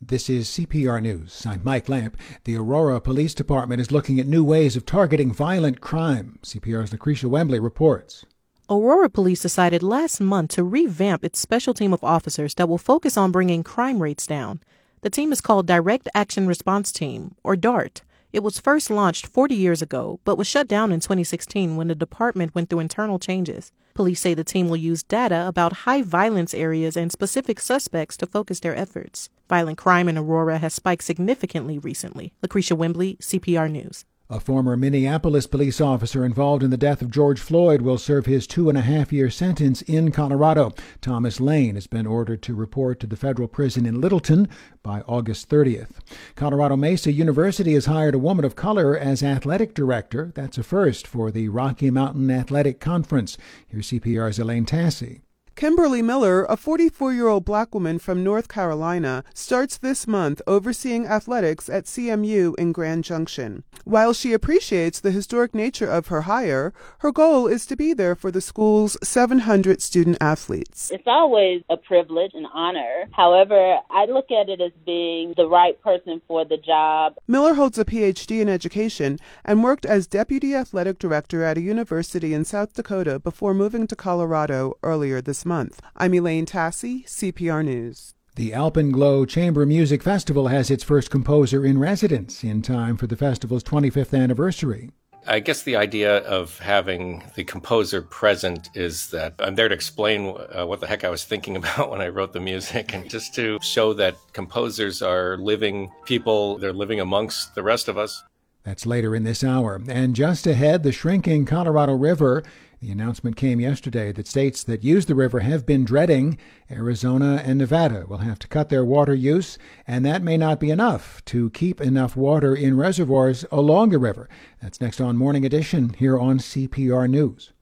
This is CPR News. I'm Mike Lamp. The Aurora Police Department is looking at new ways of targeting violent crime. CPR's Lucretia Wembley reports. Aurora Police decided last month to revamp its special team of officers that will focus on bringing crime rates down. The team is called Direct Action Response Team, or DART. It was first launched 40 years ago, but was shut down in 2016 when the department went through internal changes. Police say the team will use data about high violence areas and specific suspects to focus their efforts. Violent crime in Aurora has spiked significantly recently. Lucretia Wembley, CPR News. A former Minneapolis police officer involved in the death of George Floyd will serve his 2.5-year sentence in Colorado. Thomas Lane has been ordered to report to the federal prison in Littleton by August 30th. Colorado Mesa University has hired a woman of color as athletic director. That's a first for the Rocky Mountain Athletic Conference. Here's CPR's Elaine Tassi. Kimberly Miller, a 44-year-old black woman from North Carolina, starts this month overseeing athletics at CMU in Grand Junction. While she appreciates the historic nature of her hire, her goal is to be there for the school's 700 student athletes. It's always a privilege and honor. However, I look at it as being the right person for the job. Miller holds a Ph.D. in education and worked as deputy athletic director at a university in South Dakota before moving to Colorado earlier this month. I'm Elaine Tassi, CPR News. The Alpenglow Chamber Music Festival has its first composer in residence in time for the festival's 25th anniversary. I guess the idea of having the composer present is that I'm there to explain what the heck I was thinking about when I wrote the music, and just to show that composers are living people, they're living amongst the rest of us. That's later in this hour. And just ahead, the shrinking Colorado River. The announcement came yesterday that states that use the river have been dreading. Arizona and Nevada will have to cut their water use, and that may not be enough to keep enough water in reservoirs along the river. That's next on Morning Edition here on CPR News.